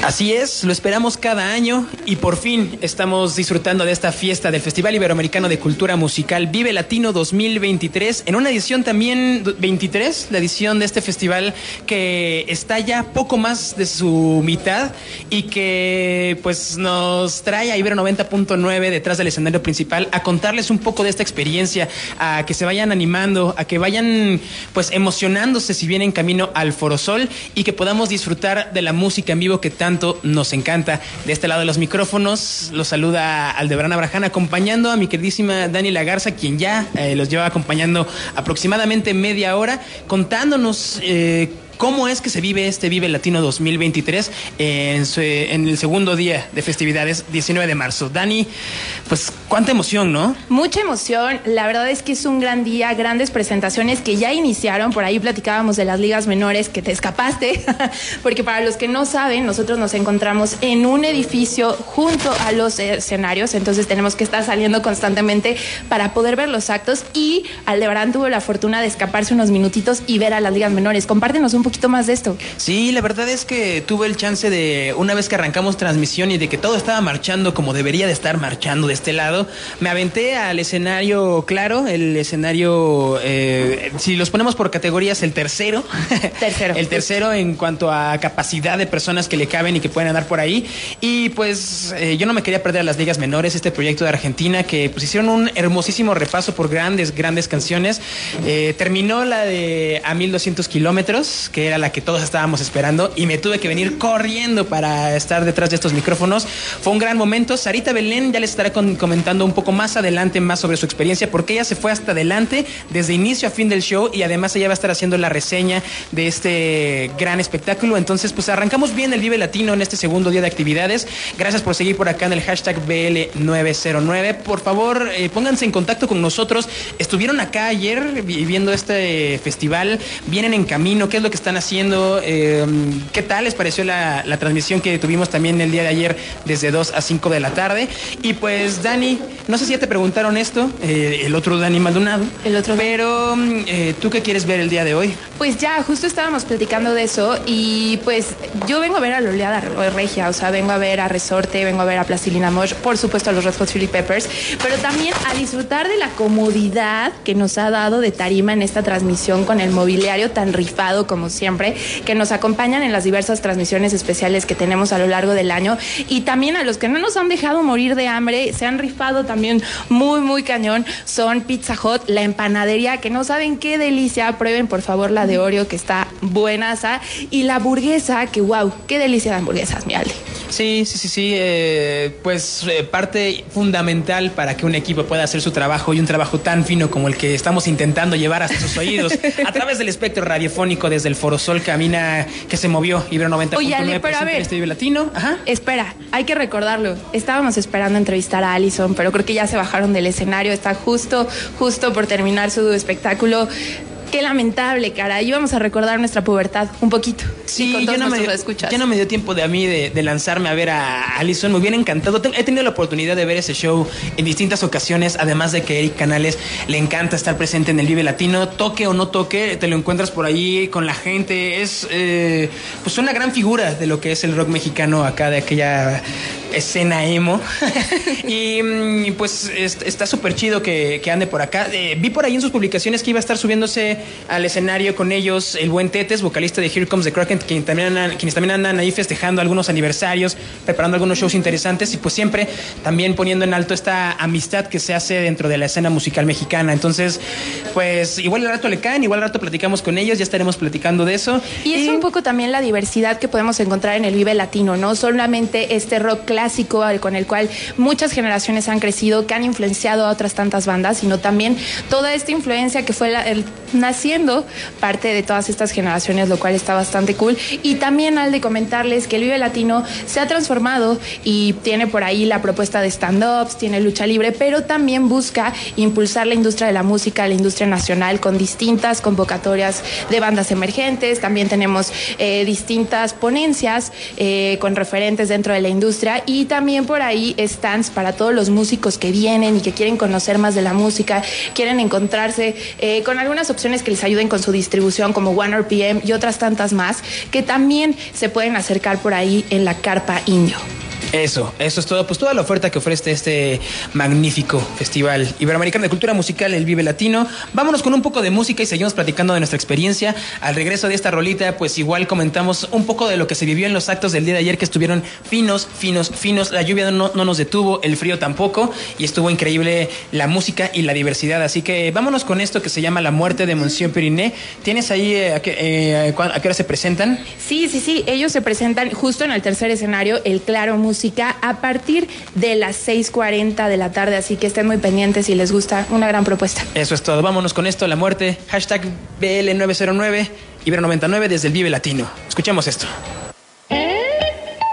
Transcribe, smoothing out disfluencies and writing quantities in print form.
Así es, lo esperamos cada año y por fin estamos disfrutando de esta fiesta del Festival Iberoamericano de Cultura Musical Vive Latino 2023, en una edición también 23, la edición de este festival que está ya poco más de su mitad y que pues nos trae a Ibero 90.9 detrás del escenario principal a contarles un poco de esta experiencia, a que se vayan animando, a que vayan pues emocionándose si vienen camino al Foro Sol y que podamos disfrutar de la música en vivo que tanto nos encanta. De este lado de los micrófonos los saluda Aldebarán Abraham, acompañando a mi queridísima Dani Lagarza, quien ya los lleva acompañando aproximadamente media hora, contándonos cómo es que se vive este Vive Latino 2023 en el segundo día de festividades, 19 de marzo. Dani, pues cuánta emoción, ¿no? Mucha emoción, la verdad es que es un gran día, grandes presentaciones que ya iniciaron, por ahí platicábamos de las ligas menores, que te escapaste, porque para los que no saben, nosotros nos encontramos en un edificio junto a los escenarios, entonces tenemos que estar saliendo constantemente para poder ver los actos, y Aldebarán tuvo la fortuna de escaparse unos minutitos y ver a las ligas menores. Compártenos un poquito más de esto. Sí, la verdad es que tuve el chance de, una vez que arrancamos transmisión y de que todo estaba marchando como debería de estar marchando de este lado, me aventé al escenario claro, el escenario, si los ponemos por categorías, el tercero. El tercero en cuanto a capacidad de personas que le caben y que pueden andar por ahí. Y pues yo no me quería perder a las ligas menores, este proyecto de Argentina que pues hicieron un hermosísimo repaso por grandes canciones. Terminó la de A 1200 kilómetros, que era la que todos estábamos esperando, y me tuve que venir corriendo para estar detrás de estos micrófonos. Fue un gran momento. Sarita Belén ya les estará comentando un poco más adelante más sobre su experiencia, porque ella se fue hasta adelante desde inicio a fin del show, y además ella va a estar haciendo la reseña de este gran espectáculo. Entonces pues arrancamos bien el Vive Latino en este segundo día de actividades. Gracias por seguir por acá en el hashtag BL909. Por favor, pónganse en contacto con nosotros. Estuvieron acá ayer viendo este festival, vienen en camino, ¿qué es lo que están haciendo? ¿Qué tal les pareció la transmisión que tuvimos también el día de ayer desde 2 a 5 de la tarde? Y pues Dani, no sé si ya te preguntaron esto, el otro Dani Maldonado, pero ¿tú qué quieres ver el día de hoy? Pues ya, justo estábamos platicando de eso, y pues yo vengo a ver a la oleada regia, o sea, vengo a ver a Resorte, vengo a ver a Plastilina Mosh, por supuesto a los Red Hot Chili Peppers, pero también a disfrutar de la comodidad que nos ha dado de tarima en esta transmisión, con el mobiliario tan rifado como siempre, que nos acompañan en las diversas transmisiones especiales que tenemos a lo largo del año, y también a los que no nos han dejado morir de hambre, se han rifado también muy cañón, son Pizza Hut, la empanadería, que no saben qué delicia. Prueben por favor la de Oreo, que está buenaza, y la hamburguesa, que wow, qué delicia de hamburguesas, mi Alde. Sí, parte fundamental para que un equipo pueda hacer su trabajo, y un trabajo tan fino como el que estamos intentando llevar hasta sus oídos a través del espectro radiofónico desde el Foro Sol, que se movió Ibero 90.9. Oye, Ale, pero a ver, este Vive Latino. Ajá. Espera, hay que recordarlo. Estábamos esperando entrevistar a Allison, pero creo que ya se bajaron del escenario. Está justo por terminar su espectáculo. Qué lamentable, cara. Íbamos a recordar nuestra pubertad un poquito. Sí, ya no me dio tiempo de a mí de lanzarme a ver a Allison. Me hubiera encantado. He tenido la oportunidad de ver ese show en distintas ocasiones, además de que Eric Canales le encanta estar presente en el Vive Latino. Toque o no toque, te lo encuentras por ahí con la gente. Es pues una gran figura de lo que es el rock mexicano acá, de aquella escena emo. Y pues está súper chido que ande por acá. Vi por ahí en sus publicaciones que iba a estar subiéndose al escenario con ellos el buen Tetes, vocalista de Here Comes the Kraken, quienes también andan ahí festejando algunos aniversarios, preparando algunos shows interesantes, y pues siempre también poniendo en alto esta amistad que se hace dentro de la escena musical mexicana. Entonces pues igual al rato le caen, igual al rato platicamos con ellos, ya estaremos platicando de eso. Y es un poco también la diversidad que podemos encontrar en el Vive Latino, no solamente este rock clásico con el cual muchas generaciones han crecido, que han influenciado a otras tantas bandas, sino también toda esta influencia que fue naciendo parte de todas estas generaciones, lo cual está bastante cool. Y también al de comentarles que el Vive Latino se ha transformado y tiene por ahí la propuesta de stand-ups, tiene lucha libre, pero también busca impulsar la industria de la música, la industria nacional, con distintas convocatorias de bandas emergentes. También tenemos distintas ponencias con referentes dentro de la industria, y también por ahí stands para todos los músicos que vienen y que quieren conocer más de la música, quieren encontrarse con algunas opciones que les ayuden con su distribución como OneRPM y otras tantas más que también se pueden acercar por ahí en la Carpa Indio. Eso es todo. Pues toda la oferta que ofrece este magnífico Festival Iberoamericano de Cultura Musical, el Vive Latino. Vámonos con un poco de música y seguimos platicando de nuestra experiencia. Al regreso de esta rolita, pues igual comentamos un poco de lo que se vivió en los actos del día de ayer, que estuvieron finos. La lluvia no nos detuvo, el frío tampoco, y estuvo increíble la música y la diversidad. Así que vámonos con esto que se llama La Muerte de Monsieur Periné. ¿Tienes ahí a qué hora se presentan? Sí. Ellos se presentan justo en el tercer escenario, el Claro Música, a partir de las 6:40 de la tarde, así que estén muy pendientes si les gusta, una gran propuesta. Eso es todo, vámonos con esto, La Muerte, #BL909, Ibero99 desde el Vive Latino. Escuchemos esto.